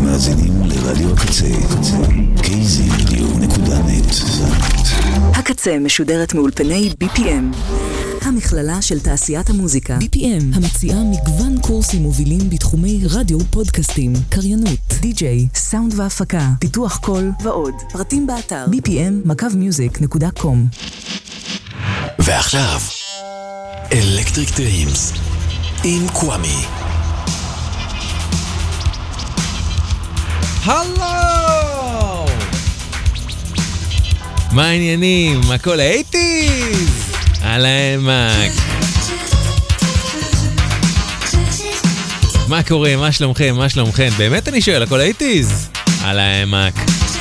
מאזינים לרדיו הקצה, kzradio.net. הקצה משודרת מאולפני BPM, המכללה של תעשיית המוזיקה. BPM, המציעה מגוון קורסים מובילים בתחומי רדיו, פודקאסטים, קריינות, די-ג'יי, סאונד והפקה, פיתוח קול ועוד. פרטים באתר bpm-music.com. ועכשיו, אלקטריק דרימס עם קוואמי. הלו! מה העניינים? הכל האייטיז? אהלן מק. מה קורה? מה שלומכם? מה שלומכם? באמת אני שואל, הכל האייטיז? אהלן מק.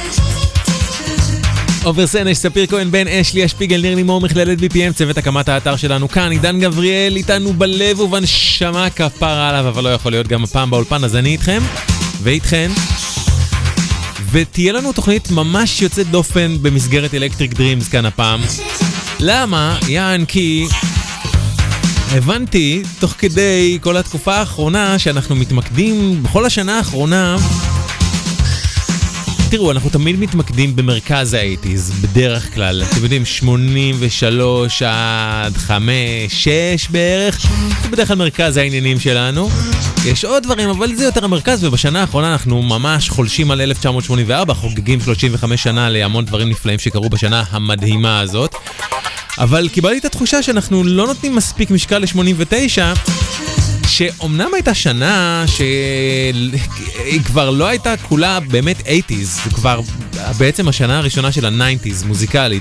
עופר סנש, ספיר כהן, בן אשלי, השפיגל, ניר לימור, מכללת BPM, צוות הקמת האתר שלנו כאן, עידן גבריאל, איתנו בלב ובנשמה, כפרה עליו, אבל לא יכול להיות גם הפעם באולפן, אז אני איתכם ואיתכן. ותהיה לנו תוכנית ממש יוצאת דופן במסגרת אלקטריק דרימס כאן הפעם. למה? יען כי הבנתי תוך כדי כל התקופה האחרונה שאנחנו מתמקדים בכל השנה האחרונה. תראו, אנחנו תמיד מתמקדים במרכז האייטיז, בדרך כלל. אתם יודעים, 83 עד 5, 6 בערך. זה בדרך כלל מרכז העניינים שלנו. יש עוד דברים, אבל זה יותר המרכז, ובשנה האחרונה אנחנו ממש חולשים על 1984, חוגגים 35 שנה להמון דברים נפלאים שקרו בשנה המדהימה הזאת. אבל קיבלתי את התחושה שאנחנו לא נותנים מספיק משקל ל-89, שאומנם הייתה שנה שהיא כבר לא הייתה כולה באמת 80s, זה כבר בעצם השנה הראשונה של ה-90s מוזיקלית.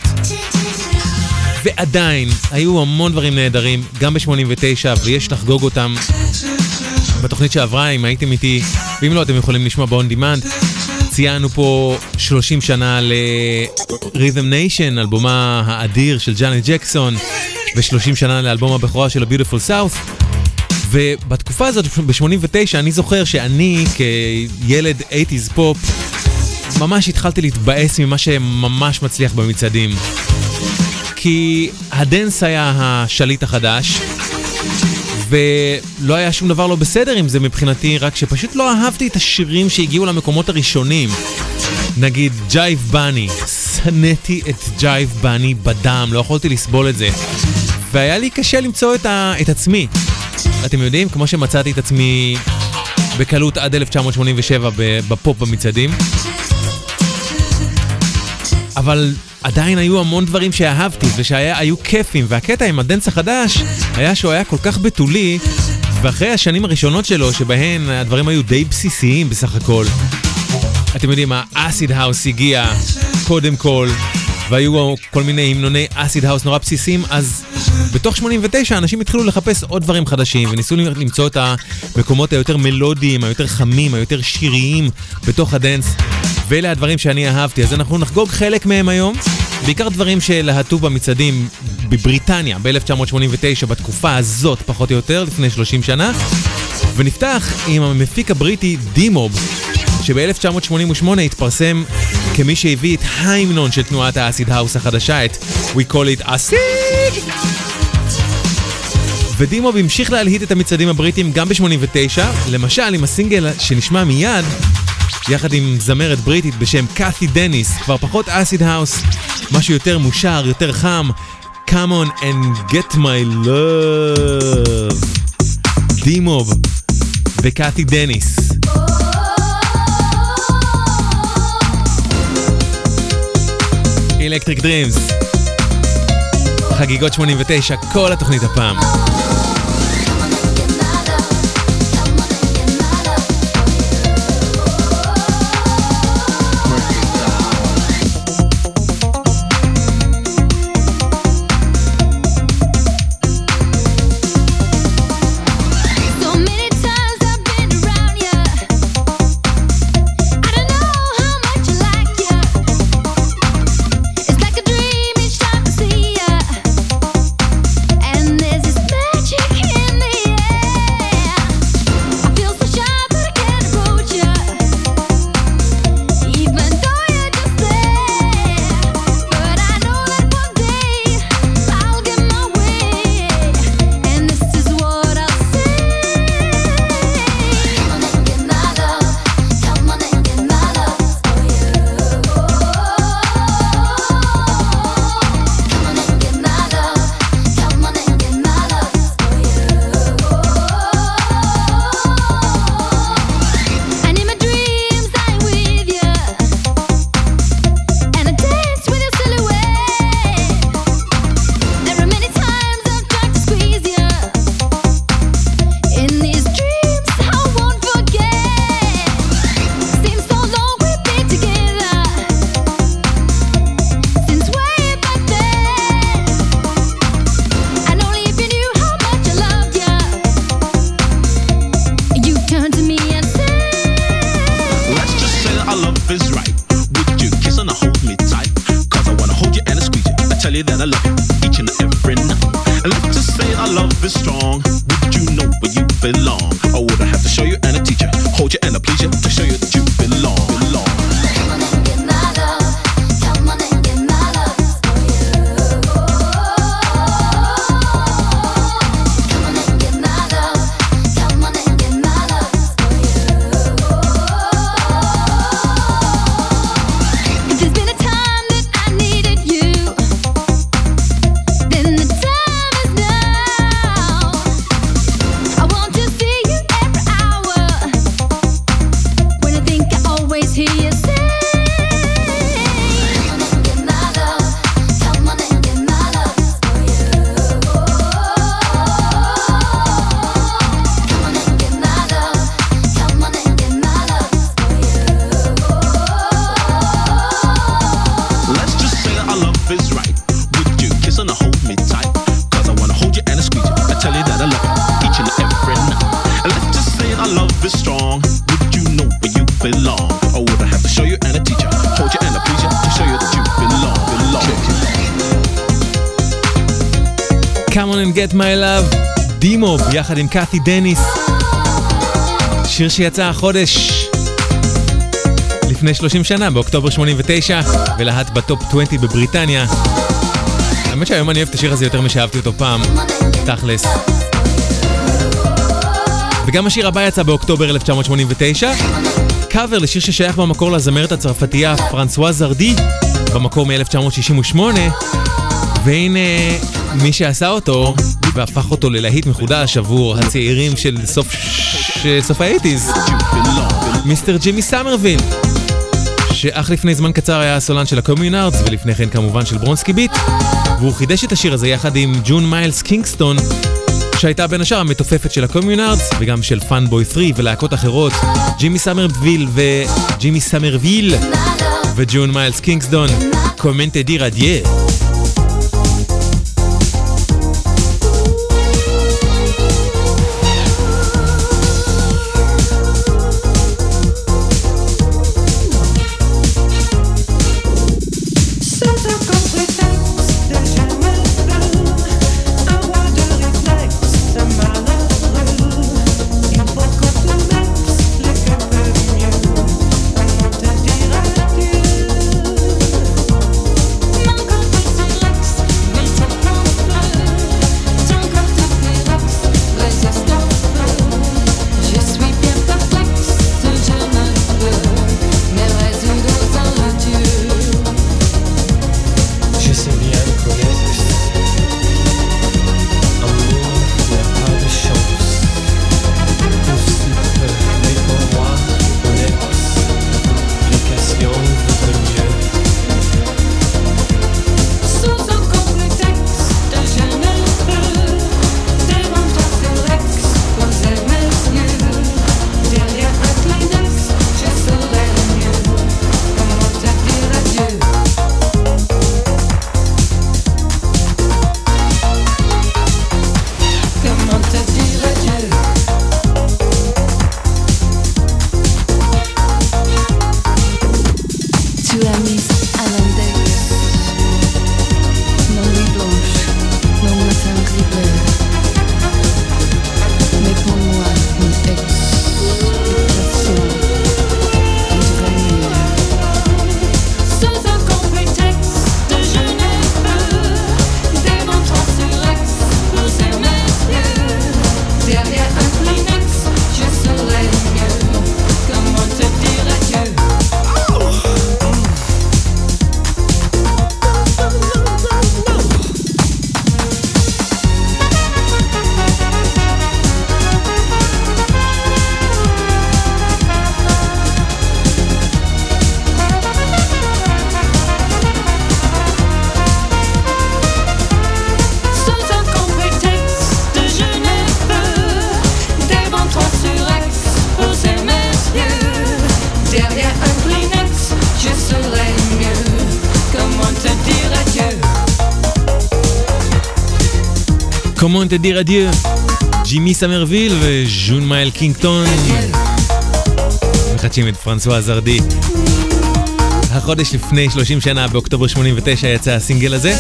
ועדיין היו המון דברים נהדרים, גם ב-89, ויש לחגוג אותם בתוכנית שעברה, אם הייתם איתי, ואם לא אתם יכולים לשמוע ב-on demand. ציינו פה 30 שנה ל-Rhythm Nation, אלבומה האדיר של ג'אנט ג'קסון, ו-30 שנה לאלבום הבכורה של ה-Beautiful South. ובתקופה הזאת, ב-89, אני זוכר שאני כילד 80s פופ, ממש התחלתי להתבאס ממה שממש מצליח במצעדים. כי הדנס היה השליט החדש, ולא היה שום דבר לא בסדר עם זה מבחינתי, רק שפשוט לא אהבתי את השירים שהגיעו למקומות הראשונים. נגיד ג'ייב בני, סנתי את ג'ייב בני בדם, לא יכולתי לסבול את זה. והיה לי קשה למצוא את עצמי. אתם יודעים, כמו שמצאתי את עצמי בקלות עד 1987 בפופ במצעדים. אבל עדיין היו המון דברים שאהבתי ושהיו כיפים, והקטע עם הדנס החדש היה שהוא היה כל כך בתולי, ואחרי השנים הראשונות שלו שבהן הדברים היו די בסיסיים בסך הכל. אתם יודעים, האסיד האוס הגיע קודם כל, והיו כל מיני המנוני אסיד האוס נורא בסיסיים, אז בתוך 89 אנשים התחילו לחפש עוד דברים חדשים, וניסו למצוא את המקומות היותר מלודיים, היותר חמים, היותר שיריים בתוך הדנס, ואלה הדברים שאני אהבתי. אז אנחנו נחגוג חלק מהם היום, בעיקר דברים שלהטו במצעדים בבריטניה ב-1989, בתקופה הזאת פחות או יותר, לפני 30 שנה, ונפתח עם המפיק הבריטי דימוב, שב-1988 התפרסם כמי שהביא את ההמנון של תנועת האסיד האוס החדשה, את We Call It Acid. ודימוב המשיך להלהיט את המצעדים הבריטים גם ב-89, למשל עם הסינגל שנשמע מיד, יחד עם זמרת בריטית בשם קאתי דניס, כבר פחות אסיד האוס, משהו יותר מושר, יותר חם, Come on and get my love. דימוב וקאתי דניס. אלקטריק דרימס, חגיגות 89, כל התוכנית הפעם. And there's this you know where you belong. Or would I have to show you and a teacher, hold you and a please you to show you that you belong. Come on and get my love, דימו ביחד עם קאתי דניס, שיר שיצא החודש לפני 30 שנה, באוקטובר 89, ולהט בטופ 20 בבריטניה. האמת שהיום אני אוהב את השיר הזה יותר משאהבתי אותו פעם, תכלס. וגם השיר הבא יצא באוקטובר 1989, קאבר לשיר ששייך במקור לזמרת הצרפתייה פרנסואה זרדי, במקור מ-1968, והנה מי שעשה אותו והפך אותו ללהיט מחודש עבור הצעירים של סוף ה-80s, מיסטר ג'ימי סמרוויל, שאך לפני זמן קצר היה הסולן של הקומיונארדס, ולפני כן כמובן של ברונסקי ביט, והוא חידש את השיר הזה יחד עם ג'ון מיילס קינגסטון, שהייתה בין השאר המתופפת של הקומיונארדס וגם של פאנבוי 3 ולהקות אחרות. ג'ימי סמרוויל וג'ון מיילס קינגסטון, קומנטה דיר אדיה. Comment te dire adieu, ג'ימי סמרוויל וז'ון מייל קינגטון מחדשים את פרנסואה זרדי. החודש לפני 30 שנה, באוקטובר 89, יצא הסינגל הזה.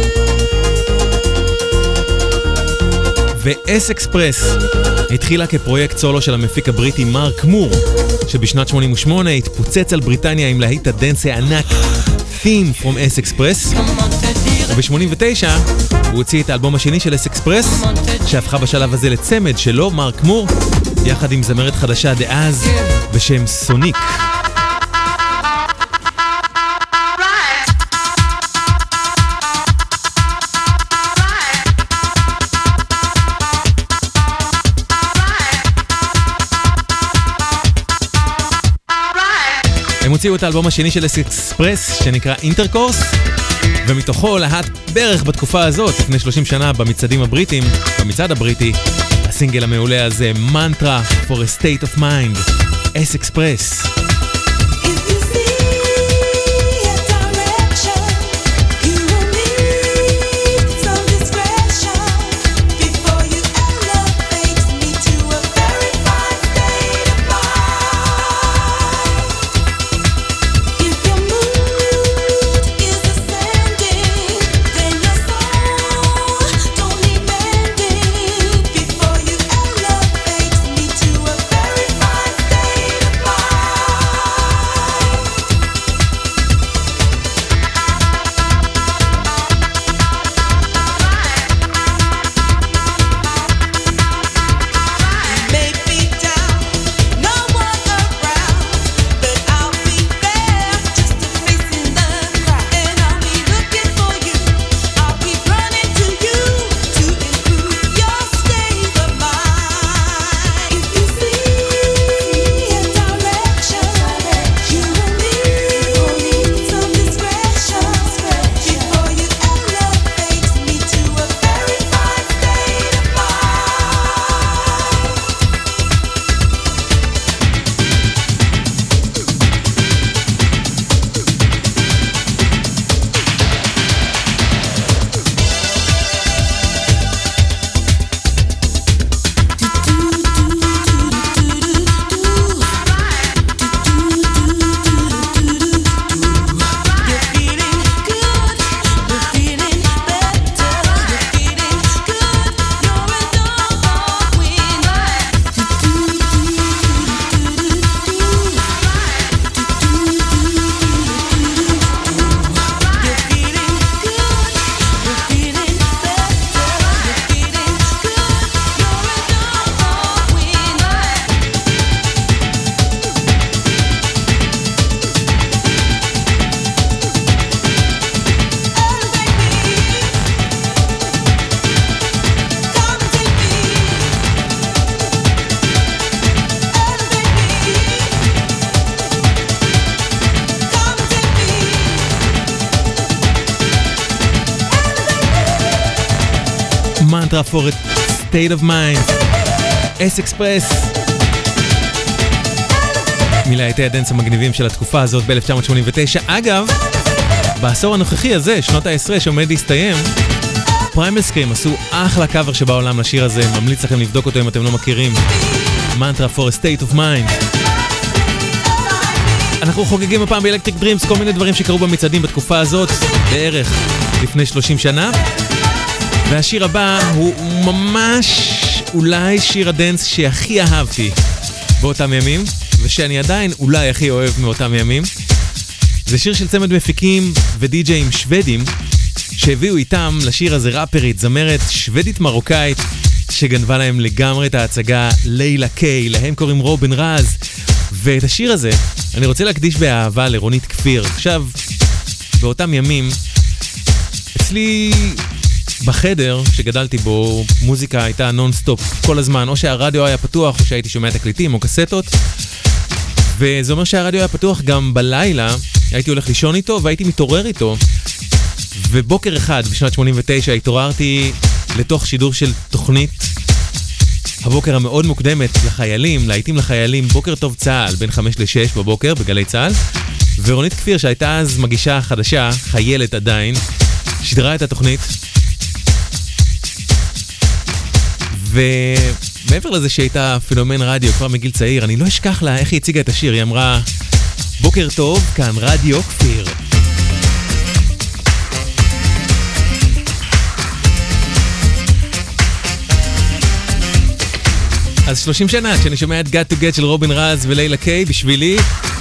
ואס אקספרס התחילה כפרויקט סולו של המפיק הבריטי מרק מור, שבשנת 88 התפוצץ על בריטניה עם להיט הדנס הענק Theme from אס אקספרס, וב-89 הוא הוציא את האלבום השני של אס אקספרס, שהפכה בשלב הזה לצמד שלו, מרק מור, יחד עם זמרת חדשה דאז בשם סוניק. הם הוציאו את האלבום השני של אס אקספרס שנקרא אינטרקורס, ומתוכו להט בערך בתקופה הזאת, לפני 30 שנה, במצעד הבריטי, הסינגל המעולה הזה, מנטרה for a state of mind, אס אקספרס. מנטרה for a state of mind, אס אקספרס, מלהיטי הדנס המגניבים של התקופה הזאת ב-1989. אגב, בעשור הנוכחי הזה, שנות ה-10 שעומד להסתיים, פריימל סקרים עשו אחלה קאבר שבעולם לשיר הזה, ממליץ לכם לבדוק אותו אם אתם לא מכירים. מנטרה for a state of mind. אנחנו חוגגים הפעם באלקטריק דרימס כל מיני דברים שקרו במצעדים בתקופה הזאת, בערך לפני 30 שנה. והשיר הבא הוא ממש אולי שיר הדנס שהכי אהבתי באותם ימים, ושאני עדיין אולי הכי אוהב מאותם ימים. זה שיר של צמד מפיקים ודי-ג'אים שוודים, שהביאו איתם לשיר הזה ראפרית, זמרת שוודית מרוקאית, שגנבה להם לגמרי את ההצגה, לילה קיי, להם קוראים רובין רז. ואת השיר הזה אני רוצה להקדיש באהבה לרונית כפיר. עכשיו, באותם ימים, אצלי בחדר שגדלתי בו, מוזיקה הייתה נונסטופ כל הזמן, או שהרדיו היה פתוח, או שהייתי שומע תקליטים או קסטות, וזה אומר שהרדיו היה פתוח גם בלילה, הייתי הולך לישון איתו והייתי מתעורר איתו, ובוקר אחד בשנת 89 התעוררתי לתוך שידור של תוכנית הבוקר המאוד מוקדמת לחיילים, להיטים לחיילים, בוקר טוב צהל, בין 5 ל-6 בבוקר בגלי צהל, ורונית כפיר שהייתה אז מגישה חדשה, חיילת עדיין, שידרה את התוכנית, ומעבר לזה שהייתה פנומן רדיו כבר מגיל צעיר, אני לא אשכח לה איך היא הציגה את השיר. היא אמרה, בוקר טוב, כאן רדיו כפיר. אז 30 שנה כשאני שומע את Got to Get של רובין רז ולילה קיי, בשבילי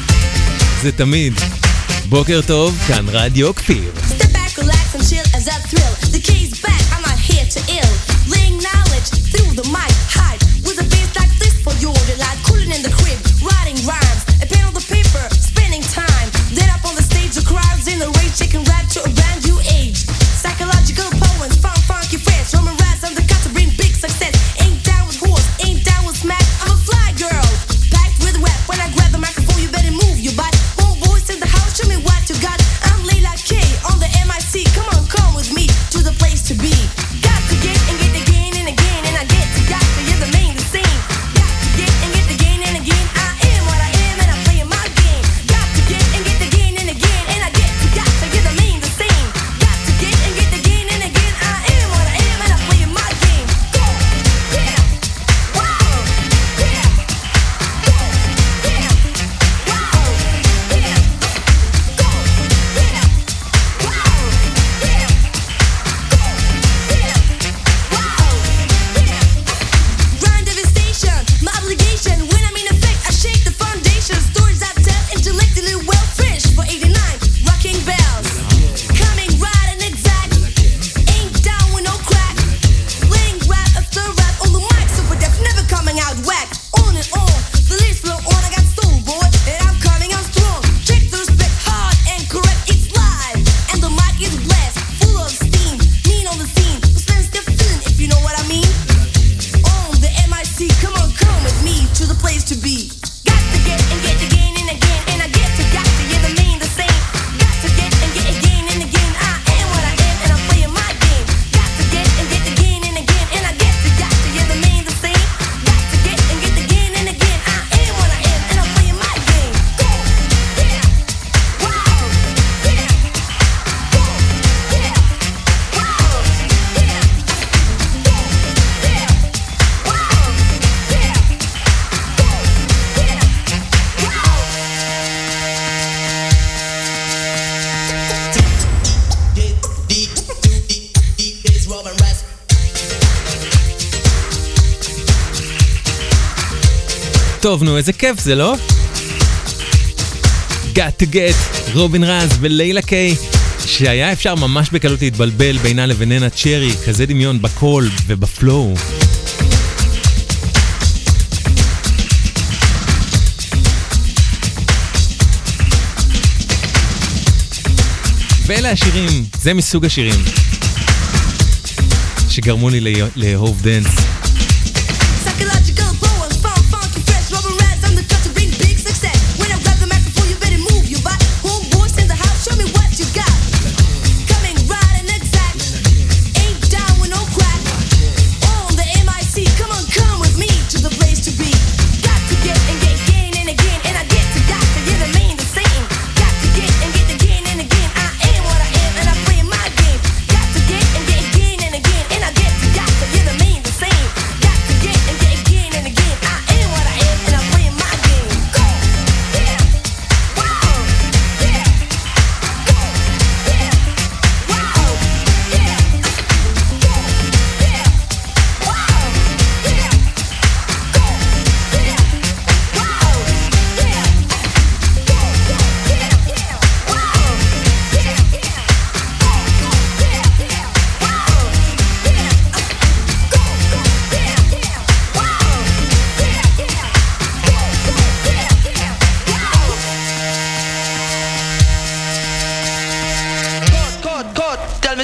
זה תמיד בוקר טוב, כאן רדיו כפיר. Step back, relax and chill as I thrill. The key's back, I'm not here to ill. Laying knowledge through the mic, hide with a bass like this for your delight. Cooling in the crib, writing rhymes, a pen on the paper, spending time. Then up on the stage, the crowds in the rage, shaking rap to a brand new age. Psychological poems, fun, funky friends, Roman Raz on the cut to bring big success. Ain't down with horse, ain't down with smack. I'm a fly girl, packed with rap. When I grab the microphone, you better move your butt. Homeboys in the house, show me what you got. I'm Layla K on the MIC. Come on, come with me to the place to be. Got to get and get again and again, and I get to got to hear the main the same. Got to get and get again and again. I am what I am and I'm playing my game. Got to get and get again and again, and I get to hear the main the same. Got to get and get again and again. I am what I am and I'm playing my game. Go, yeah, wow, yeah, go, yeah, wow, yeah, go, yeah, wow, yeah, go, yeah, wow, yeah. Grind devastation, my obligation. When I'm in effect, I shake the foundation. Stories I tell, intellectually well fresh for 89, rocking bells. Coming right and exact, ain't down with no crack. Laying rap after rap on the mic, super deaf, never coming out whack. On and on, the list flow on, I got soul, boy, and I'm coming out strong. Check the respect, hard and correct, it's live. And the mic is blessed, full of steam, mean on the scene. The slang still feeling, if you know what I mean. On the MIC, come on, come with me to the place to be. Got to get and get again and again, and I get to hear the main the same. Got to get and get again and again. I am what I am and I'm playing my game. Got to get and get again and again, and I get to hear the main the same. Got to get and get again and again. I am what I am and I'm playing my game. Go, yeah, wow, yeah, go, yeah, wow, yeah, go, yeah, wow, yeah, go, yeah, wow. טוב, נו, איזה כיף זה, לא? Got to get, רובין רז ולילה קיי, שהיה אפשר ממש בקלות להתבלבל בינה לביננה צ'רי, כזה דמיון בקול ובפלואו. ואלה השירים, זה מסוג השירים שגרמו לי לאהוב דנס. Psychological poems, fun, funky, fresh, Roman Raz on the cut to bring big success. When I grab the microphone, you better move your butt. Homeboys in the house, show me what you got. Coming right and exact, ain't down with no crack.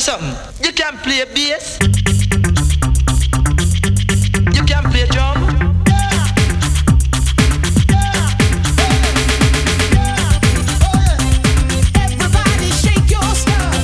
something. You can play bass. You can play drum. Everybody shake your stuff.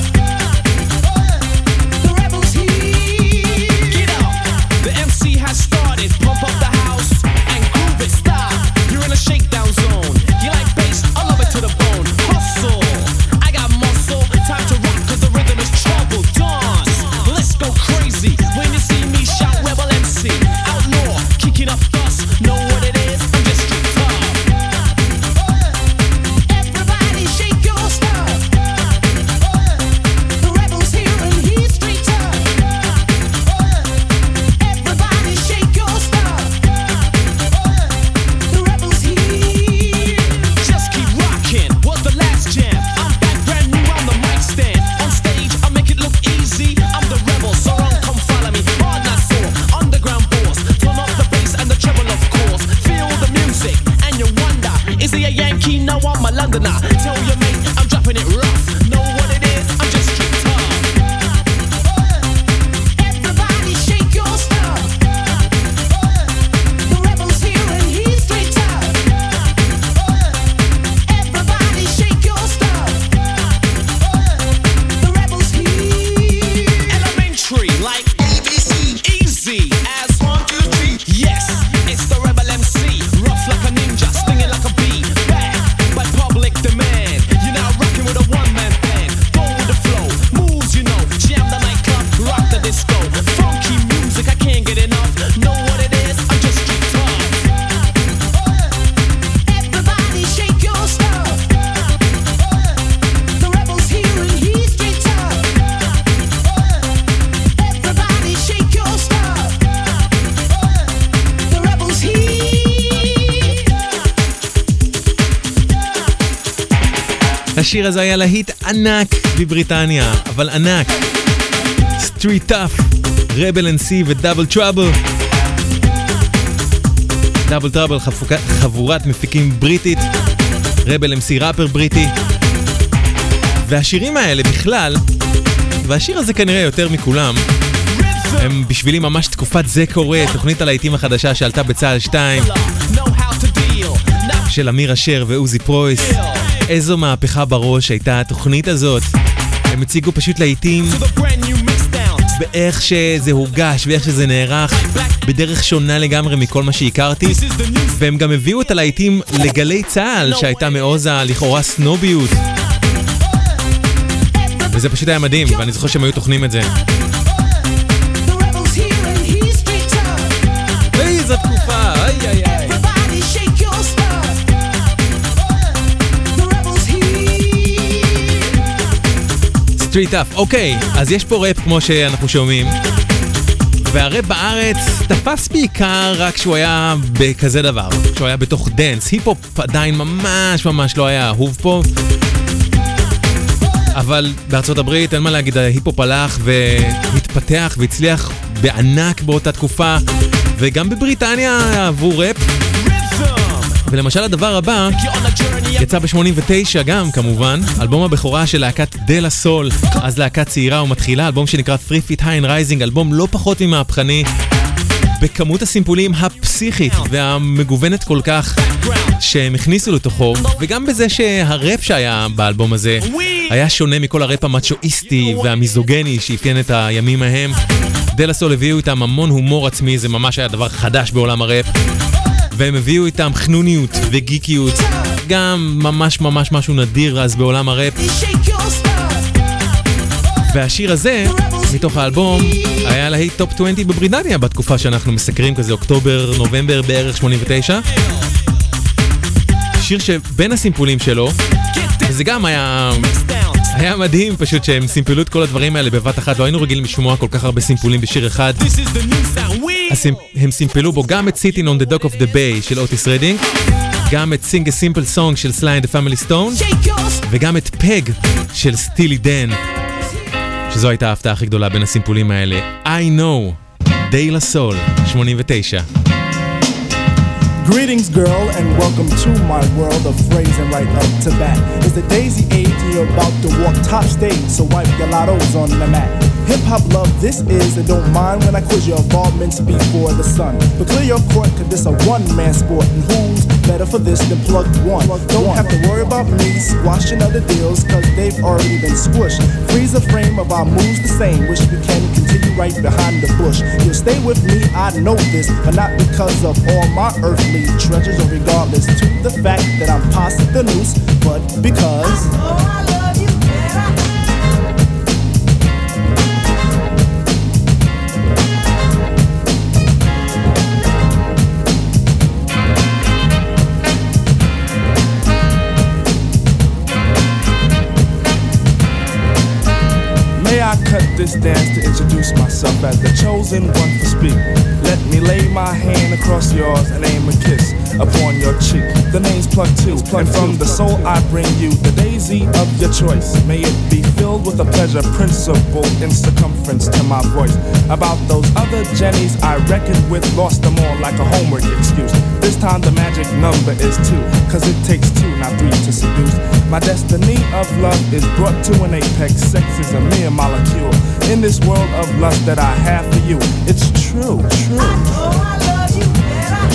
The rebels here. Get up, the MC has started. Pump up the house and groove it. Stop, you're in a shakedown zone. You like bass? I love it to the bone. Hustle, I got muscle. Time to rock 'cause the rhythm is trouble. Dance, let's go crazy. When you see me shout rebel MC, outlaw, kicking up dust. Know what it is? I'm just street tough. Everybody shake your stuff. The rebels here and he's straight up. Everybody shake your stuff. The rebels here. Just keep rocking. Was the last jam? I'm back brand new on the mic stand. On stage, I make it look easy. I'm the rebel, so run, come follow me. Hard not sore, underground boss. Turn up the bass and the treble, of course. Feel the music and you wonder, is he a Yankee? No, I'm a Londoner. Tell your mate I'm dropping it rough. Know what it is? I'm just street tough. Everybody shake your stuff. The rebels here and he's straight up. Everybody shake your stuff. The rebels here. Elementary, like ABC. Easy as 1, 2, 3. Yes, it's the rebel MC. Rough like a ninja, stinging like a bee. Back by public demand. You're now rocking with a one-man band. Go with the flow, moves you know. Jam the nightclub, rock the disco. Funky music, I can't get enough. Know what it is? I'm just street tough. Everybody shake your stuff. The rebels here and he's straight up. Everybody shake your stuff. The rebels here. השיר הזה היה להיט ענק בבריטניה, אבל ענק. Street Tough, Rebel MC ודאבל טראבל. דאבל טראבל חבורת מפיקים בריטית, רבל MC ראפר בריטי. והשירים האלה בכלל, והשיר הזה כנראה יותר מכולם, הם בשבילי ממש תקופת זה קורה, תוכנית הלהיטים החדשה שעלתה בצהל 2, Know how to deal. Now של אמיר אשר ועוזי פרויס. איזו מהפכה בראש הייתה התוכנית הזאת. הם הציגו פשוט להיטים to the brand new mix down. באיך שזה הורגש ואיך שזה נערך, בדרך שונה לגמרי מכל מה שהכרתי. This is the new והם גם הביאו את הלהיטים לגלי צהל שהייתה מעוז לכאורה סנוביות, וזה פשוט היה מדהים, ואני זוכר שהם היו תוכנים את זה. The rebels here and he's straight up. איזו תקופה, איי איי איי. Everybody shake your stuff. The rebels here. Street Tough, אוקיי, אז יש פה ראפ כמו שאנחנו שומעים, והראפ בארץ תפס בעיקר רק שהוא היה בכזה דבר, שהוא היה בתוך דנס. היפ-הופ עדיין ממש ממש לא היה אהוב פה, אבל בארצות הברית אין מה להגיד, ההיפ-הופ הלך והתפתח והצליח בענק באותה תקופה, וגם בבריטניה אהבו ראפ. ולמשל הדבר הבא יצא ב-89 גם כמובן, אלבום הבכורה של להקת דלה סול, אז להקת צעירה ומתחילה, אלבום שנקרא 3 Feet High and Rising, אלבום לא פחות ממהפכני בכמות הסימפולים הפסיכית והמגוונת כל כך שהם הכניסו לתוכו, וגם בזה שהראפ שהיה באלבום הזה היה שונה מכל הראפ המצ'ואיסטי והמיזוגני שאפיין את הימים ההם. דלה סול הביאו איתם המון הומור עצמי, זה ממש היה דבר חדש בעולם הראפ, והם הביאו איתם חנוניות וגיקיות, גם ממש ממש משהו נדיר אז בעולם הראפ. Shake your stuff. והשיר הזה, מתוך האלבום, היה להיט טופ 20 בבריטניה בתקופה שאנחנו מסקרים, כזה אוקטובר, נובמבר בערך 89. שיר שבין הסימפולים שלו, וזה גם היה מדהים פשוט שהם סימפלו את כל הדברים האלה בבת אחת, לא היינו רגילים לשמוע כל כך הרבה סימפולים בשיר אחד. This is the new sound. אז הם סימפלו בו גם את Sitting on the Dock of the Bay של אוטיס רדינג, גם את Sing a Simple Song של Sly and the Family Stone, Shake your stuff. וגם את פג של סטילי דן, שזו הייתה ההפתעה הכי גדולה בין הסימפולים האלה. I know, דלה סול, 89. Greetings, girl, and welcome to my world of phrasing right up to bat. It's the daisy age and you're about to walk top stage, so wipe your lottos on the mat. Hip-hop love this is, and don't mind when I quiz your involvements before the sun. But clear your court, cause this a one-man sport, and who's better for this than Plug One? Don't have to worry about me squashing other deals, cause they've already been squished. Freeze the frame of our moves the same, wish we can continue right behind the bush. You'll stay with me, I know this, but not because of all my earthly treasures, or regardless to the fact that I'm past the noose, but because I love you better. I cut this dance to introduce myself as the chosen one for speak. Let me lay my hand across yours and aim a kiss upon your cheek. The name's Plug Two, and from the soul I bring you the daisy of your choice. May it be filled with a pleasure principle in circumference to my voice. About those other Jennies I reckoned with, lost them all like a homework excuse. This time the magic number is 2, cause it takes 2, not 3 to seduce. My destiny of love is brought to an apex. Sex is a mere molecule in this world of lust that I have for you. It's true, true. I know I love you better.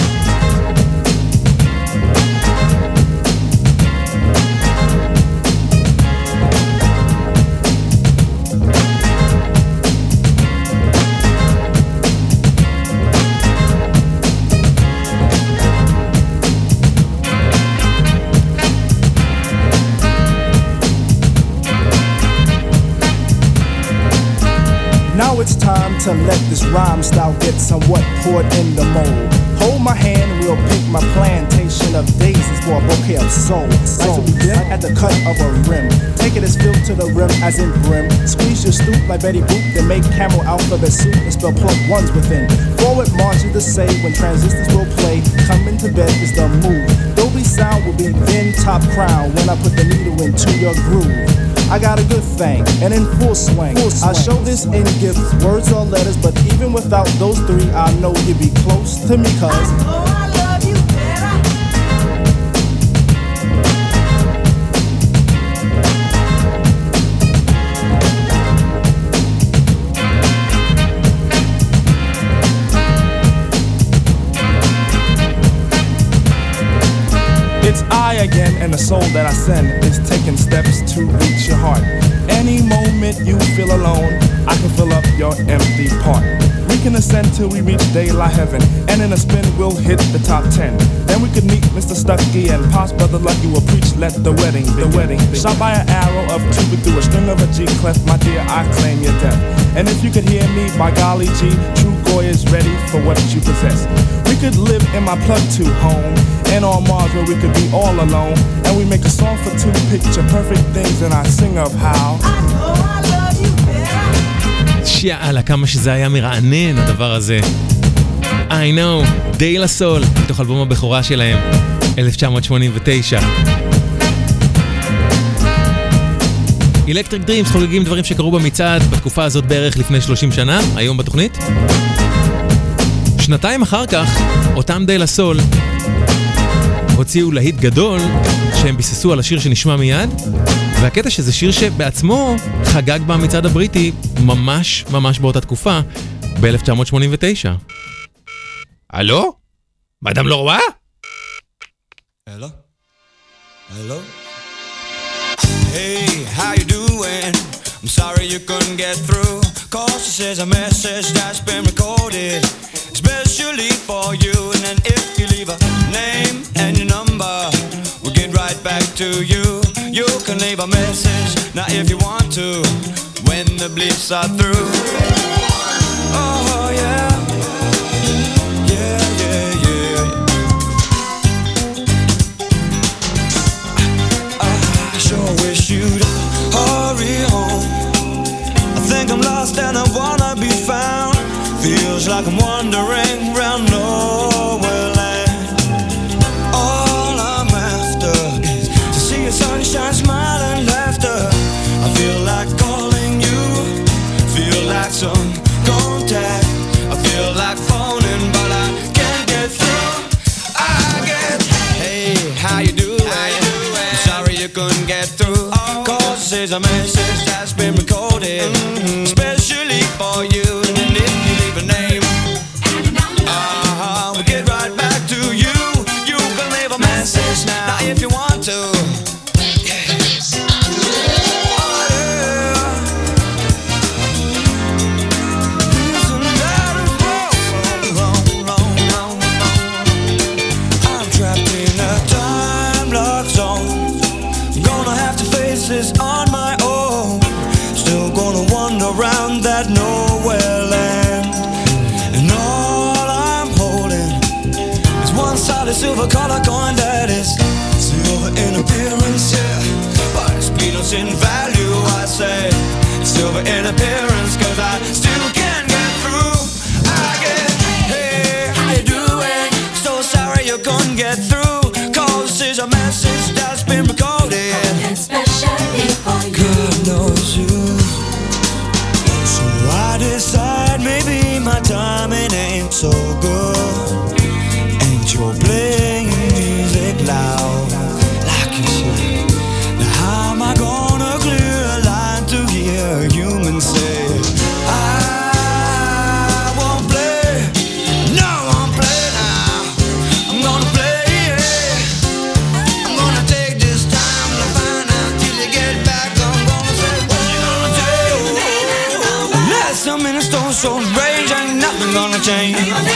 Now it's time to let this rhyme style get somewhat poured in the mold. Hold my hand and we'll pick my plantation of daisies for a bouquet of soul. Like to begin at the cut of a rim. Take it as filled to the rim as in brim. Squeeze your stoop like Betty Boop, then make camel alphabet soup and spell Plug Ones within. Forward march is the say when transistors will play. Coming to bed is the move. Dolby sound will be then top crown when I put the needle into your groove. I got a good thing, and in full swing. I show this in gifts, words or letters, but even without those 3, I know you'd be close to me, cause I know I love you better. It's I again, and the soul that I send is taking steps to reach your heart. Any moment you feel alone, I can fill up your empty part. We can ascend till we reach daylight heaven, and in a spin we'll hit the top 10. Then we could meet Mr. Stucky and Pops Brother Lucky will preach, let the wedding begin. Shot by an arrow of Cupid through a string of a G clef, my dear, I claim your death. And if you could hear me, by golly G, true Goy is ready for what you possess. We could live in my Plug Two home, and on Mars where we could be all alone. And we make a song for 2, picture perfect things, and I sing of how I know I love you better. שיאללה, כמה שזה היה מרענן הדבר הזה. I know, די לסול, מתוך אלבום הבכורה שלהם, 1989. אלקטריק דרימס חוגגים דברים שקרו במצעד בתקופה הזאת בערך לפני 30 שנה, היום בתוכנית. 2 אחר כך, אותם די לסול הוציאו להיט גדול שהם ביססו על השיר שנשמע מיד, והקטע שזה שיר שבעצמו חגג במצעד הבריטי ממש ממש באותה תקופה, ב-1989. הלו? מאדם לא רואה? Hello? Hello? Hey, how you doing? I'm sorry you couldn't get through. Cause she says a message that's been recorded, especially for you. And then if you leave a name and your number, we'll get right back to you. You can leave a message now if you want to, when the bleeps are through. Oh yeah, yeah, yeah, yeah. I sure wish you'd hurry home. I think I'm lost and I wanna be found. Feels like I'm wandering round nowhere land. All I'm after is to see your sunshine, smile and laughter. I feel like calling you, feel like some contact. I feel like phoning but I can't get through. couldn't get through. Cause this is a message that's been recorded, especially for you. And if you leave a name, we'll get right back to you. You can leave a message now if you want to. This on my own, still gonna wander around that nowhere land, and all I'm holding is one solid silver color coin that is silver in appearance, yeah, but it's peanuts in value. I say silver in appearance, cause I still can't get through. I get, hey, how you doing? So sorry you couldn't get through, cause this is a message that's been recorded. God knows you. So I decide maybe my timing ain't so good. Ain't you playing music loud like you should? Now how am I gonna clear a line to hear a human say I won't play? No, I won't play now. I'm gonna play, yeah. I'm gonna take this time to find out till you get back. I'm gonna say what you gonna do. Unless some minutes don't show range, ain't nothing gonna change.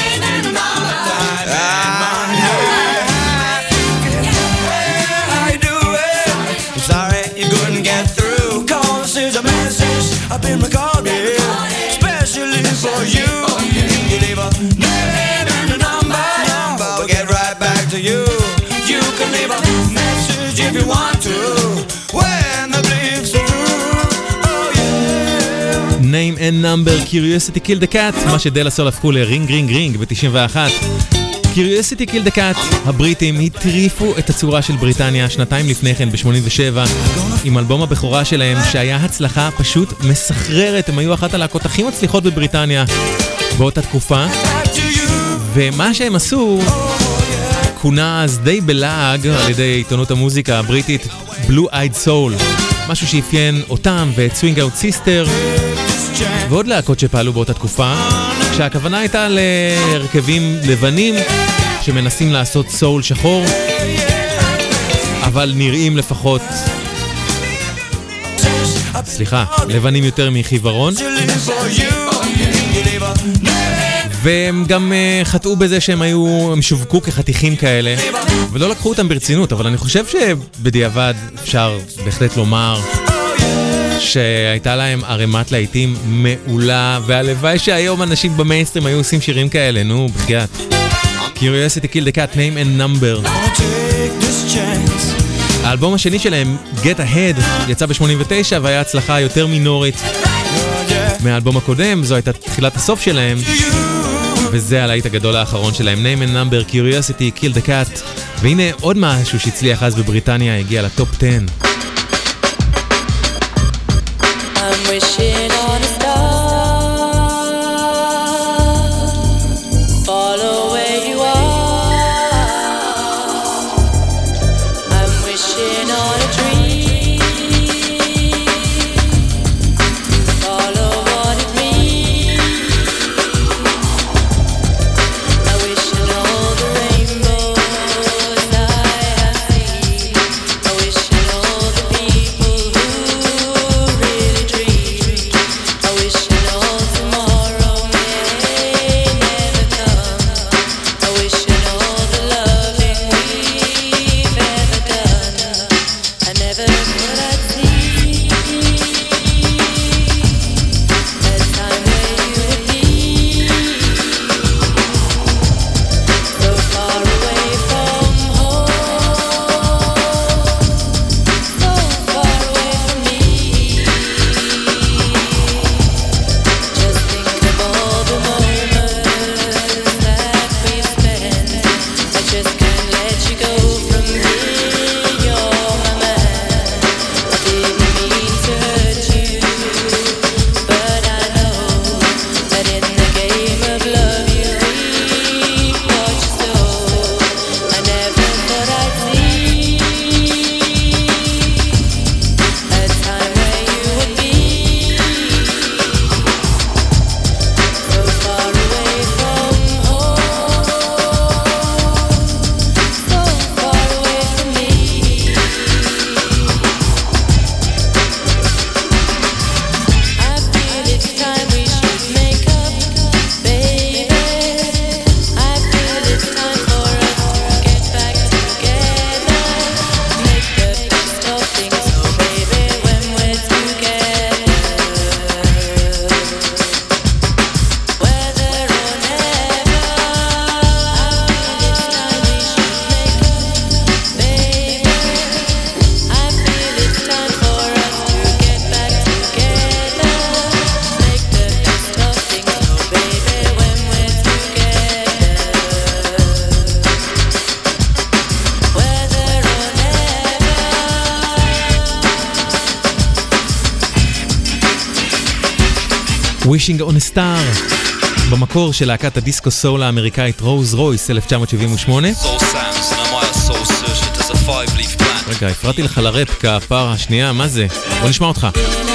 How you doing? I'm sorry you couldn't get through, cause this is a message I've been recorded, especially for you. You leave a name and a number, we'll get right back to you. You can leave a message if you want to, when the blips are through. Oh yeah. Name and number, Curiosity Killed the Cat, מה שדלה סול הפכו לרינג רינג רינג ב-91. Curiosity Killed the Cat, הבריטים הטריפו את הצורה של בריטניה שנתיים לפני כן ב-87 עם אלבום הבכורה שלהם שהיה הצלחה פשוט מסחררת. הם היו אחת הלהקות הכי מצליחות בבריטניה באותה תקופה, ומה שהם עשו כונה אז די בלעג על ידי עיתונות המוזיקה הבריטית Blue Eyed Soul, משהו שאפיין אותם ואת Swing Out Sister ועוד להקות שפעלו באותה תקופה, כשהכוונה הייתה להרכבים לבנים שמנסים לעשות סול שחור אבל נראים לפחות, סליחה, לבנים יותר מחיוורון, והם גם חטאו בזה שהם הם שווקו כחתיכים כאלה ולא לקחו אותם ברצינות, אבל אני חושב שבדיעבד אפשר בהחלט לומר שהייתה להם ערימת להיטים מעולה, והלוואי שהיום אנשים במיינסטרים היו עושים שירים כאלה, נו, בחייאת. Curiosity Killed the Cat, Name and Number. האלבום השני שלהם, Get Ahead, יצא ב-89 והיה הצלחה יותר מינורית מהאלבום הקודם, זו הייתה תחילת הסוף שלהם, וזה הלהיט הגדול האחרון שלהם, Name and Number, Curiosity Killed the Cat. והנה עוד משהו שהצליח אז בבריטניה, הגיע לטופ 10. I'm wishing on a star, follow where you are. I'm wishing on a dream, follow what it means. I wish on all the rainbows I have seen. I wish on all the people who really dream. I wish on all tomorrow may never come. I wish on all the loving we've ever done. I never Wishing on a Star, במקור של להקת הדיסקו סול האמריקאית רוז רויס 1978. רגע, הפרעתי לך לרפ כפער השנייה, מה זה? בוא נשמע אותך.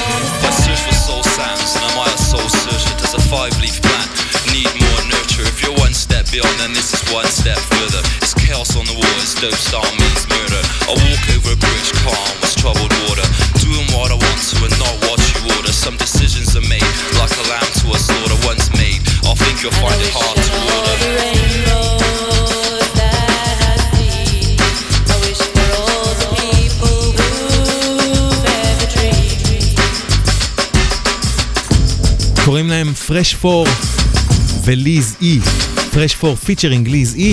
Beyond, and this is one step further. It's chaos on the waters, dope style means murder. I walk over a bridge, calm as troubled water, doing what I want to and not what you order. Some decisions are made, like a lamb to a slaughter. Once made, I think you'll find it hard to order. קוראים להם Fresh 4 וליז אי. Fresh 4 פיצ'רינג ליז אי.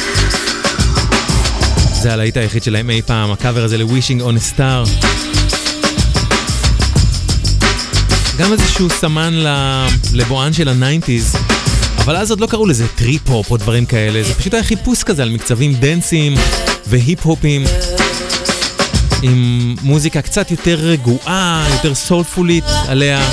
זה הלהיט היחיד שלהם אי פעם, הקאבר הזה ל-Wishing on a Star. גם איזשהו סמן לבוען של ה-90s, אבל אז עוד לא קראו לזה טריפ-הופ או דברים כאלה, זה פשוט היה חיפוש כזה על מקצבים דנסים והיפ-הופים, עם מוזיקה קצת יותר רגועה, יותר סולפולית עליה.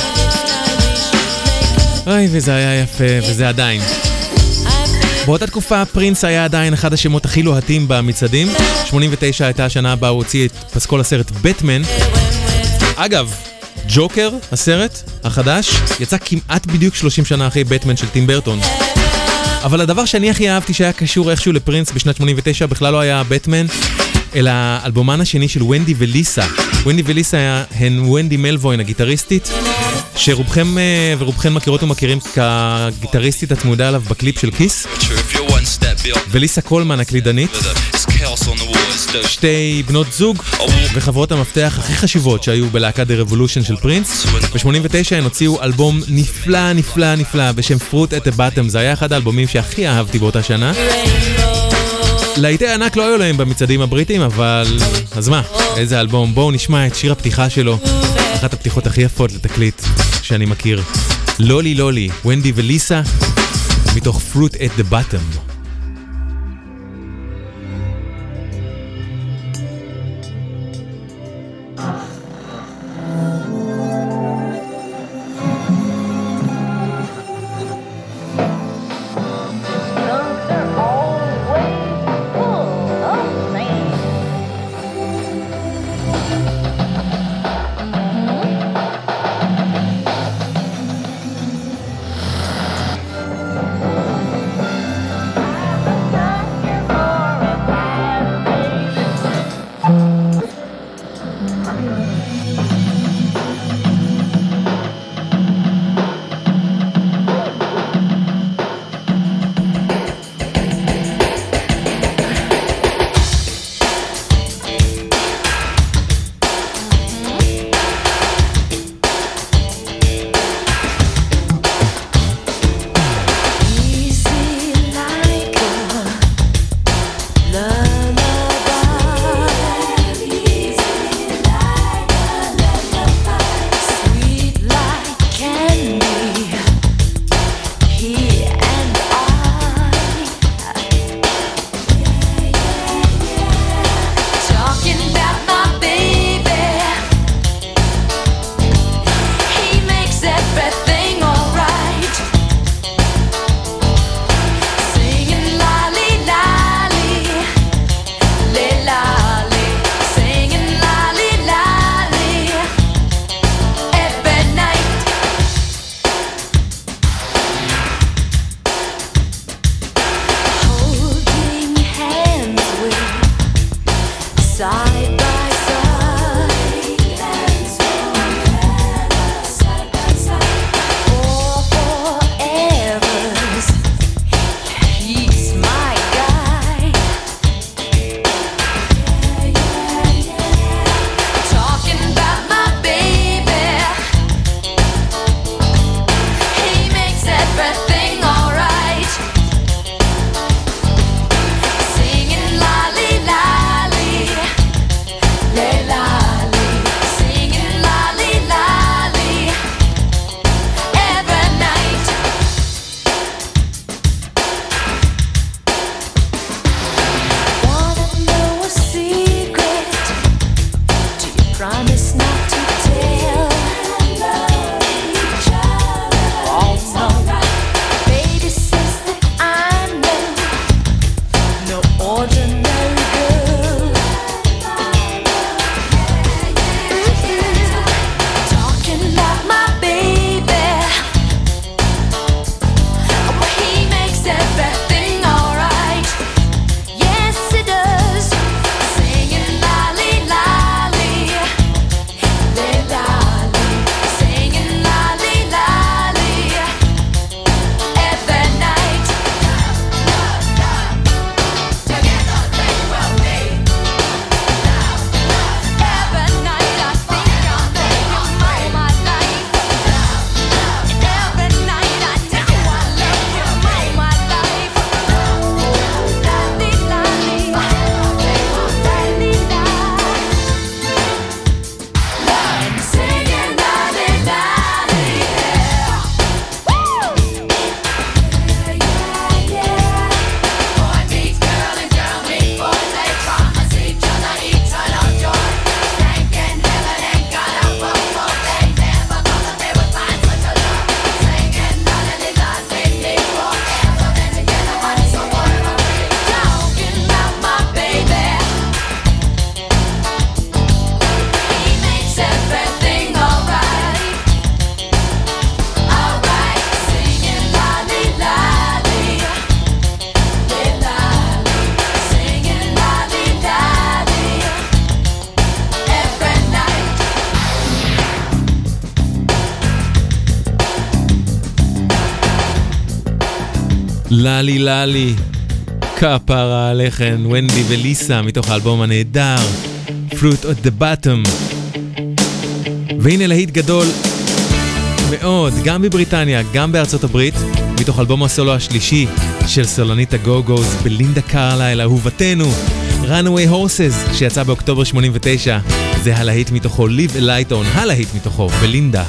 אוי, וזה היה יפה, וזה עדיין. באותה תקופה פרינס היה עדיין אחד השמות הכי לוהטים במצעדים. 89 הייתה השנה הבאה הוא הוציא את פסקול הסרט בטמן. אגב, ג'וקר, הסרט החדש, יצא כמעט בדיוק 30 שנה אחרי בטמן של טים ברטון. אבל הדבר שאני הכי אהבתי שהיה קשור איכשהו לפרינס בשנת 89 בכלל לא היה בטמן, אלא האלבומן השני של ונדי וליסה. ונדי וליסה הן ונדי מלבוין, הגיטריסטית, שרובכם ורובכן מכירות ומכירים כגיטריסטית התמודה עליו בקליפ של כיס, וליסה קולמן הקלידנית, שתי בנות זוג וחברות המפתח הכי חשובות שהיו בלהקת The Revolution של פרינס. ב-89 הן הוציאו אלבום נפלא נפלא נפלא בשם Fruit at the Bottom. זה היה אחד האלבומים שהכי אהבתי באותה שנה. להיטי ענק לא היו להם במצעדים הבריטים, אבל אז מה, איזה אלבום. בואו נשמע את שיר הפתיחה שלו, אחת הפתיחות הכי יפות לתקליט שאני מכיר, לולי לולי, ונדי וליסה, מתוך Fruit at the Bottom. ללי ללי, כפרה עליכן, ונדי וליסה, מתוך האלבום הנהדר, Fruit at the Bottom. והנה להיט גדול מאוד, גם בבריטניה, גם בארצות הברית, מתוך אלבום הסולו השלישי של סולנית הגו-גו's בלינדה קרלייל, אהובתנו, Runaway Horses, שיצא באוקטובר 89. זה הלהיט מתוכו, Live a Light On, הלהיט מתוכו, בלינדה.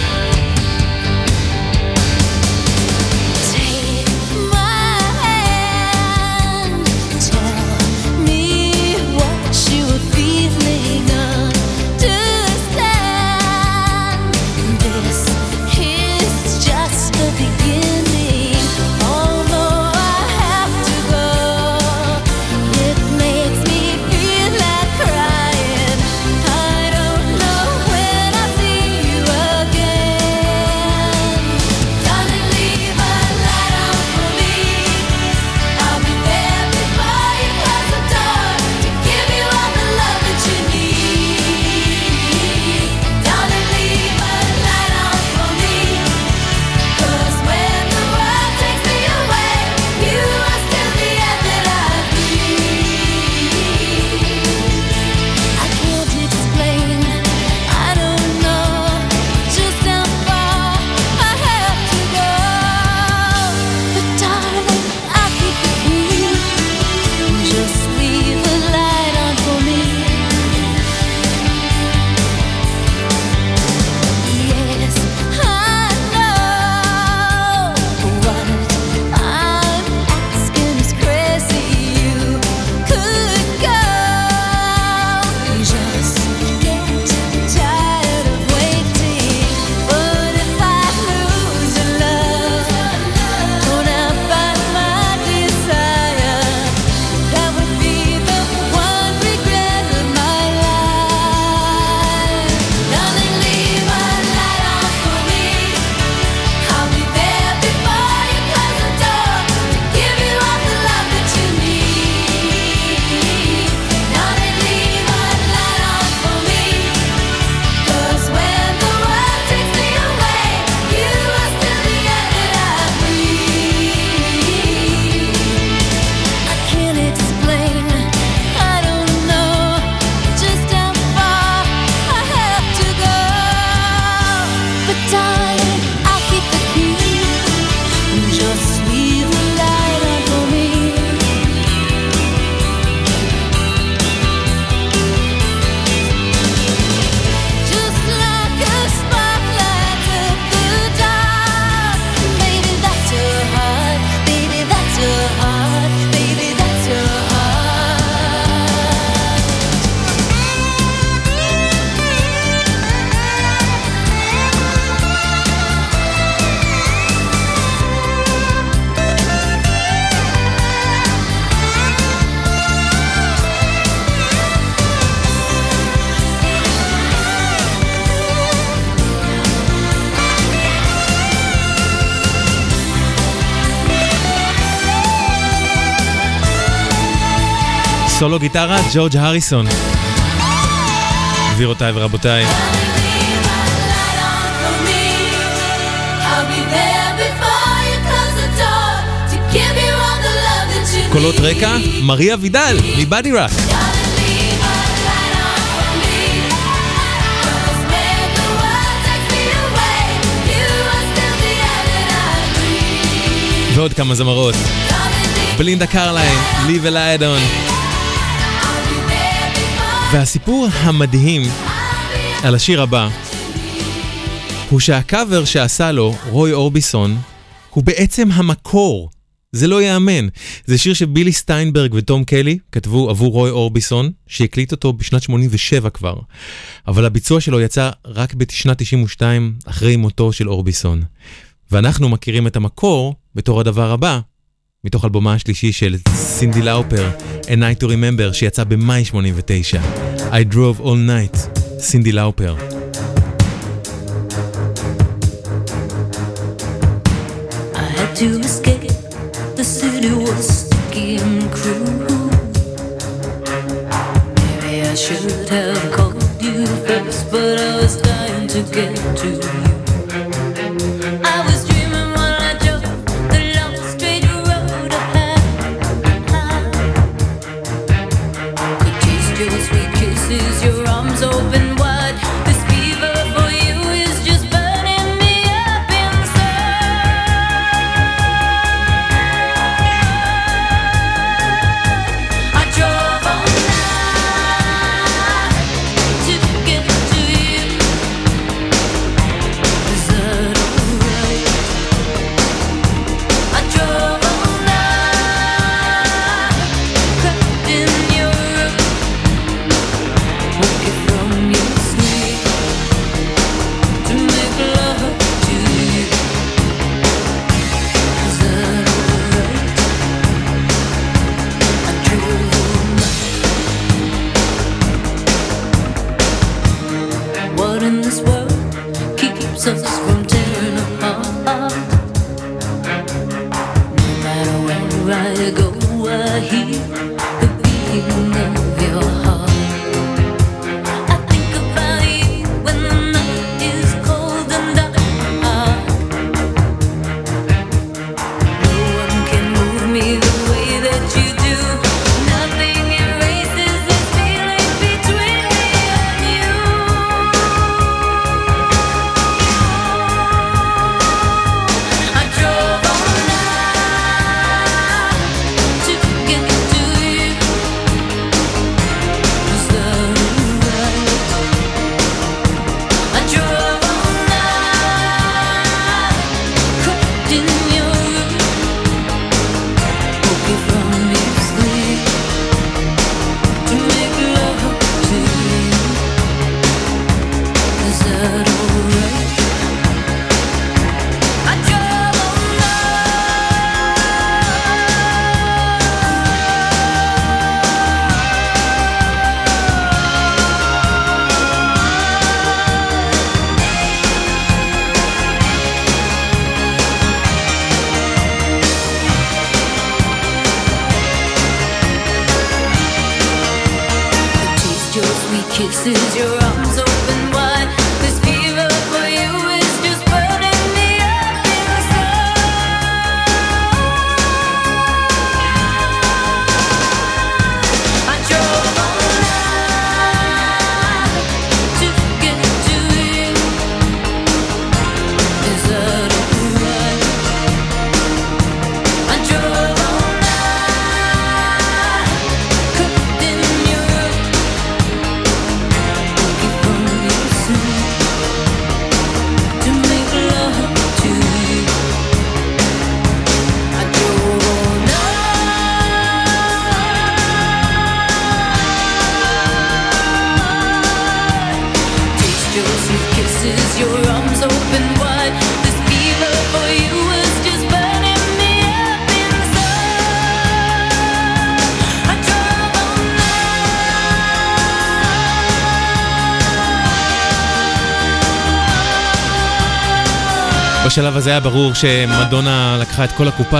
סולו גיטרה, ג'ורג' הריסון. גבירותיי ורבותיי. קולות רקע, מריה וידל, מבאדי ראק. ועוד כמה זמרות. בלינדה קרלייל, Live a Light On. והסיפור המדהים על השיר הבא הוא שהקאבר שעשה לו רוי אורביסון הוא בעצם המקור. זה לא יאמן. זה שיר שבילי סטיינברג וטום קלי כתבו עבור רוי אורביסון, שהקליט אותו בשנת 87 כבר. אבל הביצוע שלו יצא רק בשנת 92 אחרי מותו של אורביסון. ואנחנו מכירים את המקור בתור הדבר הבא, מתוך אלבומה השלישי של סינדי לאופר, A Night to Remember, שיצא במאי 89. I Drove All Night, סינדי לאופר. I had to escape, the city was sticky and cruel. Maybe I should have called you first, but I was dying to get to you. I was dreaming while I drove the long straight road. us from tearing apart. No matter where I go, I hear the beating of your heart. I think about you when the night is cold and dark. No one can move me the way that you do. Nothing erases this feeling between me and you. I drove all night to get to you. Is that right? I drove all night, cooked in your room, woke you from your sleep to make love to you. Is that alright? I drove all taste your sweet kisses, your arms open wide. This fever for you is just burning me up inside. I drove all night to get to you. Is that alright? I drove all night, cooked in your room, woke you from your sleep to make love to you. I drove all night. Taste your sweet kisses, your arms open wide. This fever for you is just burning me up inside. I drove all night. בשלב הזה היה ברור שמדונה לקחה את כל הקופה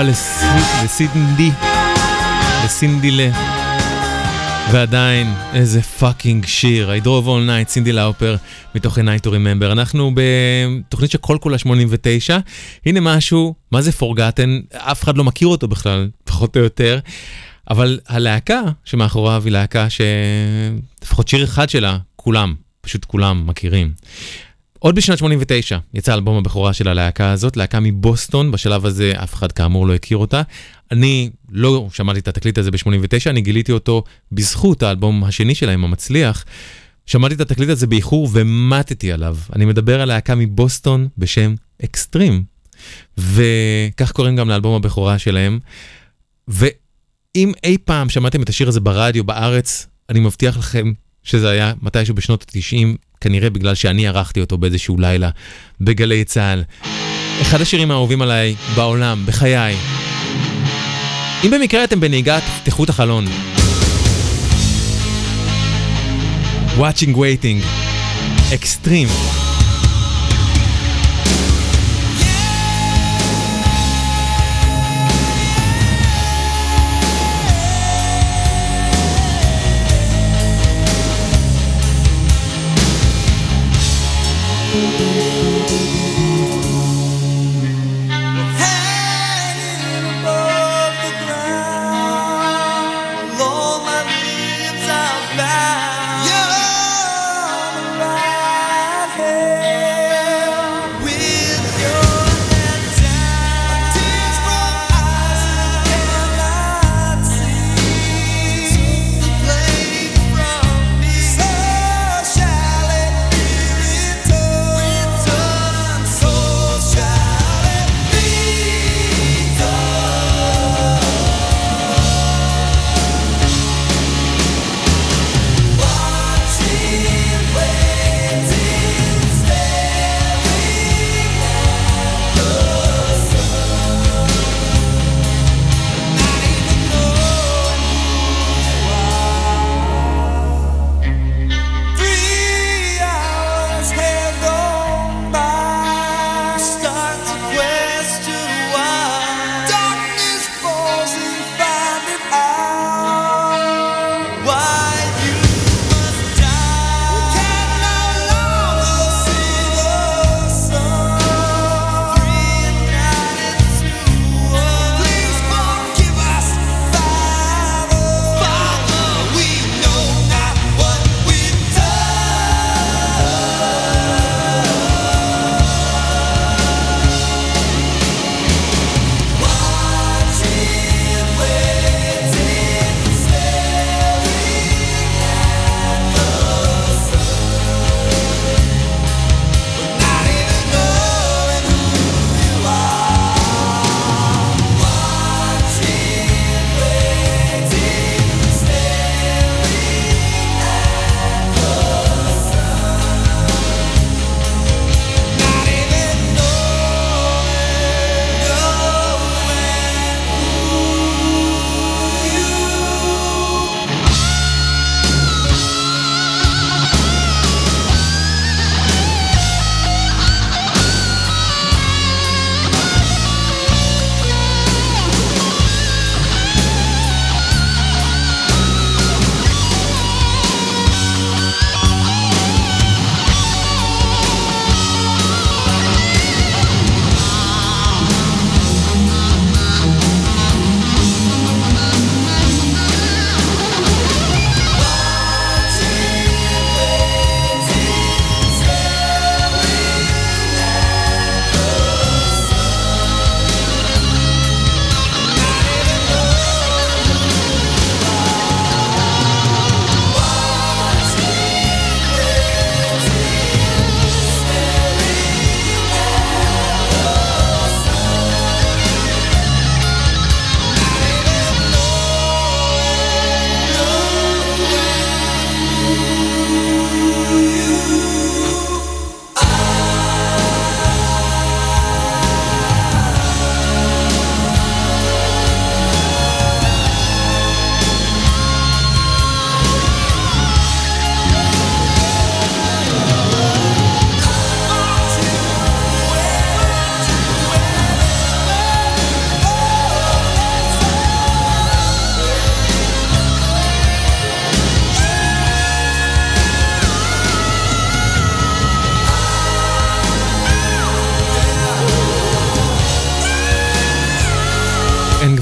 לסינדי ועדיין איזה פאקינג שיר. I drove all night, סינדי לאופר מתוך A Night to Remember. אנחנו בתוכנית שכל כולה 89. הנה משהו, מה זה Forgotten? אף אחד לא מכיר אותו בכלל, פחות או יותר. אבל הלהקה שמאחוריו היא להקה שלפחות שיר אחד שלה, כולם, פשוט כולם מכירים. עוד בשנת 89 יצא אלבום הבכורה של הלהקה הזאת, להקה מבוסטון, בשלב הזה אף אחד כאמור לא הכיר אותה. אני לא שמעתי את התקליט הזה ב-89, אני גיליתי אותו בזכות האלבום השני שלהם, המצליח. שמעתי את התקליט הזה באיחור ומתתי עליו. אני מדבר על להקה מבוסטון בשם אקסטרים, וכך קוראים גם לאלבום הבכורה שלהם. ואם אי פעם שמעתם את השיר הזה ברדיו בארץ, אני מבטיח לכם שזה היה מתישהו בשנות ה-90, כנראה בגלל שאני ערכתי אותו באיזשהו לילה בגלי צהל. אחד השירים האהובים עליי בעולם, בחיי. אם במקרה אתם בנהיגה, תפתחו את החלון. Watching Waiting, Extreme.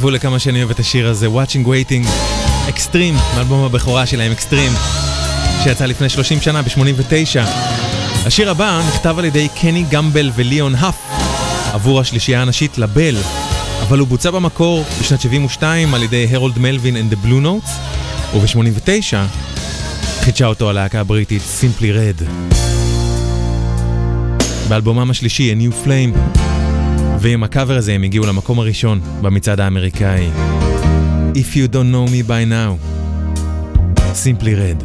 תקשיבו לכמה שאני אוהב את השיר הזה, Watching Waiting, אקסטרים, מאלבום הבכורה שלהם, אקסטרים, שיצא לפני 30 שנה, ב-89. השיר הבא נכתב על ידי קני גמבל וליאון האף, עבור השלישייה הנשית לבל, אבל הוא בוצע במקור בשנת 72 על ידי הרולד מלווין and the Blue Notes, וב-89 חידשה אותו הלהקה הבריטית Simply Red. באלבומם השלישי, A New Flame, ועם הקאבר הזה הם הגיעו למקום הראשון במצעד האמריקאי. If you don't know me by now, Simply Red.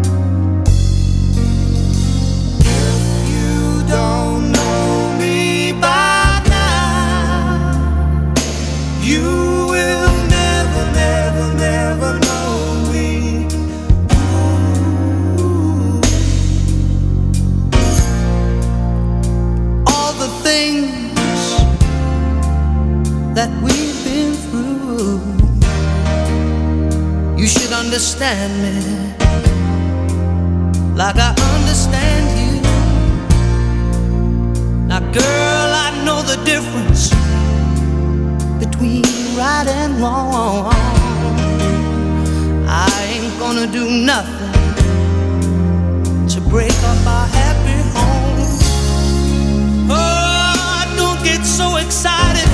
That we've been through, you should understand me like I understand you. Now girl, I know the difference between right and wrong. I ain't gonna do nothing to break up our happy home. Oh, don't get so excited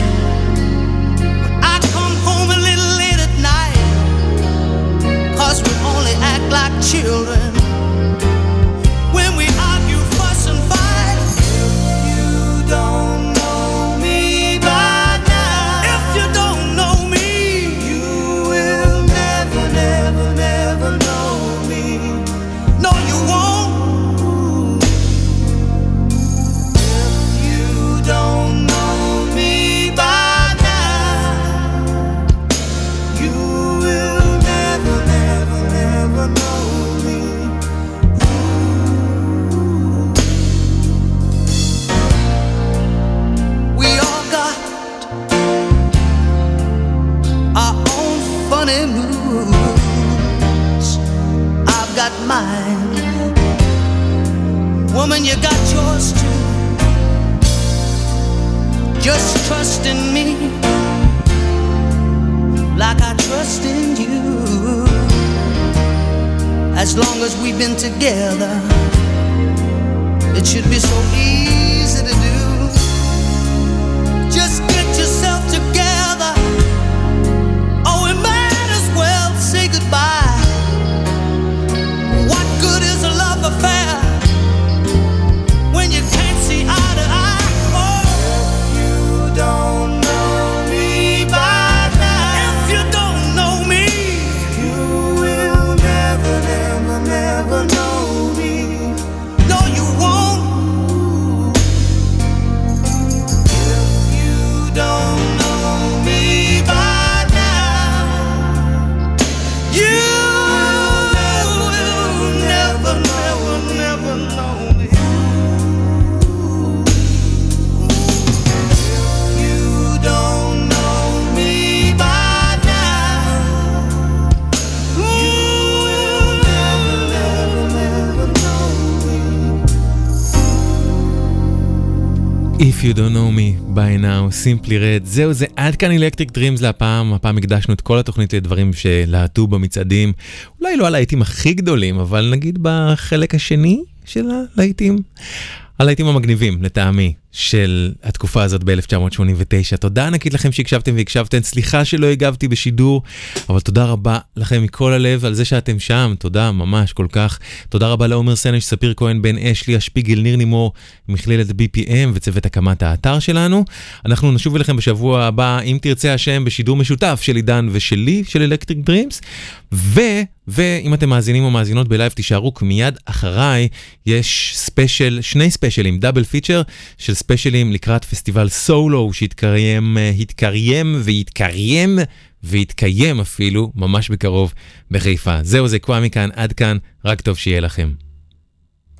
we only act like children when we argue, fuss and fight. If you don't know me by now, if you don't know me, you will never, never, never know me. No, you won't. If you don't know me by now, you will never, never know me. We all got our own funny moods. I've got mine. Woman, you got yours too. Just trust in me like I trust in you. As long as we've been together, it should be so easy to do. Just get yourself together. Oh, we might as well say goodbye. What good is a love affair when you can't see eye to eye? Oh, if you don't know me by now, if you don't know me, you will never, never, never know me. No, you won't. If you don't know me by now, you will never, never, never know me. If you don't know me by now, you will never, never, never know me. If you don't know me by now, Simply Red. זהו, זה עד כאן אלקטריק דרימס להפעם. הפעם הקדשנו את כל התוכנית לדברים שלהטו במצעדים. אולי לא הלהיטים הכי גדולים, אבל נגיד בחלק השני של הלהיטים. הלהיטים המגניבים, לטעמי, של התקופה הזאת ב-1989. תודה ענקית לכם שהקשבתם והקשבתם. סליחה שלא הגבתי בשידור, אבל תודה רבה לכם מכל הלב על זה שאתם שם. תודה ממש כל כך. תודה רבה לעומר סנש, ספיר כהן, בן אשלי, השפיגל, ניר נימור, מכללת BPM וצוות הקמת האתר שלנו. אנחנו נשוב אליכם בשבוע הבא, אם תרצה השם, בשידור משותף של עידן ושלי, של אלקטריק דרימס. ואם אתם מאזינים או מאזינות בלייב, תישארו מיד אחריי. יש ספיישל, שני ספיישלים, דאבל פיצ'ר של ספיישלים לקראת פסטיבל סולו שהתקיים ויתקיים אפילו ממש בקרוב בחיפה. זהו, זה קוואמי כאן, עד כאן, רק טוב שיהיה לכם.